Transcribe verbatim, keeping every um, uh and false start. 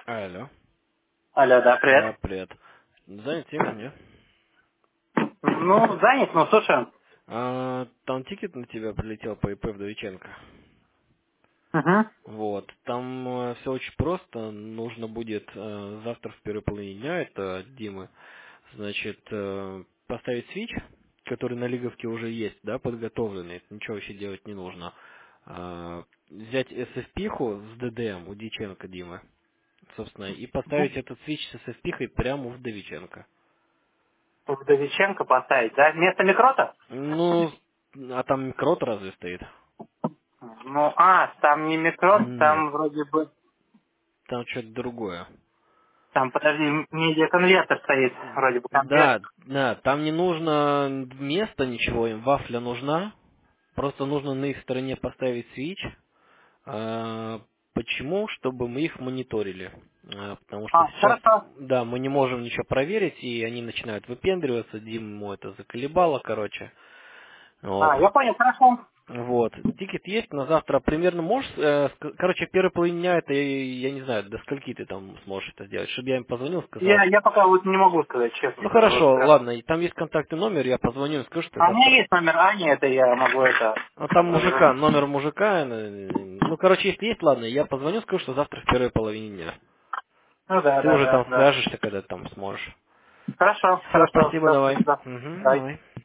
Алло. Алло, да, Да, привет. привет. Занят тема, не? Ну, занят, но слушаю. А, там тикет на тебя прилетел по ИП Вдовиченко. Угу. Вот. Там все очень просто. Нужно будет э, завтра в первой половине дня, это от Димы, значит, э, поставить свич, который на лиговке уже есть, да, подготовленный. Это ничего вообще делать не нужно. А, взять эс эф пи-ху с ди ди эм у Диченко Димы, собственно, и поставить этот свич с эс эф пи-хой прямо у Вдовиченко. Вдовиченко поставить, да? Вместо микрота? Ну, а там микрот разве стоит? Ну, а, там не микрот, Нет, там вроде бы... там что-то другое. Там, подожди, м- медиаконвертер стоит, вроде бы конверт. Да, да, там не нужно места ничего, им вафля нужна. Просто нужно на их стороне поставить свич. А, почему? Чтобы мы их мониторили. А, потому что А, сейчас, хорошо. да, мы не можем ничего проверить, и они начинают выпендриваться, Диму это заколебало, короче. Вот. А, я понял, хорошо. Вот. Тикет есть на завтра. Примерно можешь, э, ск- короче, первый половине дня это, я не знаю, до скольки ты там сможешь это сделать, чтобы я им позвонил, Я, сказал. я пока вот не могу сказать, честно Ну скажу. Вот хорошо, прям. ладно, и там есть контактный номер, я позвоню и скажу, что А у меня завтра. есть номер Ани, это я могу это... Ну там мужика, позвонить. номер мужика, э, ну короче, если есть, ладно, я позвоню, скажу, что завтра в первой половине дня. Ну да, Ты да, уже да, там да. свяжешься, когда ты там сможешь. Хорошо, Все, хорошо. спасибо, Да, давай. да. Угу, Давай. давай.